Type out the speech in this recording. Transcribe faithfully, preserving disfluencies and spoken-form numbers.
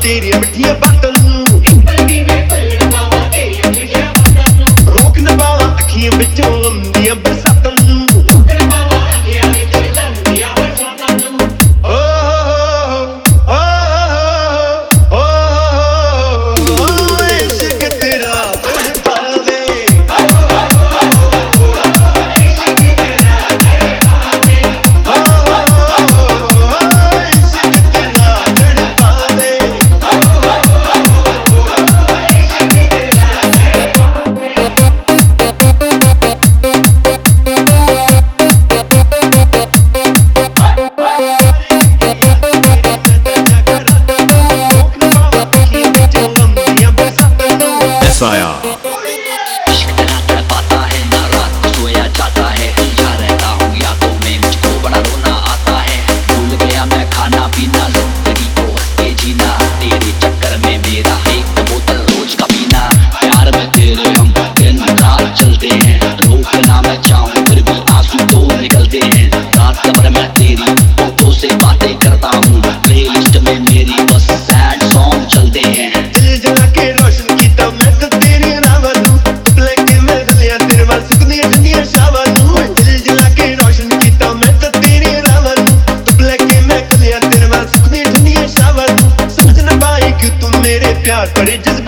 तेरिया मिठिया बातों नूं, रोक ना पावां अखियां विचों आउंदियां बरसातां नूं। इश्क तेरा तड़पाता है, ना रात को सोया जाता है, या रहता हूँ यादों में मुझको बड़ा रोना आता है। भूल गया मैं खाना पीना, जिंदगी को हंस के जीना, तेरे चक्कर में मेरा एक बोतल रोज का पीना। प्यार में तेरे हम दिन रात चलते हैं, रोकना मैं चाहूँ फिर भी आंसू तो निकलते हैं। रात भर मैं तेरी फोटो से बातें करता हूँ, प्लेलिस्ट में मेरी बस सैड सॉन्ग चलते हैं। दिल जला के रोशन कीता मैं तो तेरी नावां नूं, लेके मैं गलियां तेरे वाल सुकदियां ठंडियां छावां नूं। दिल जला के रोशन कीता मैं तो तेरी नावां नूं, लेके मैं गलियां तेरे वाल सुकदियां ठंडियां छावां नूं। समझ ना पाई कि तू मेरे प्यार भरे जज्बे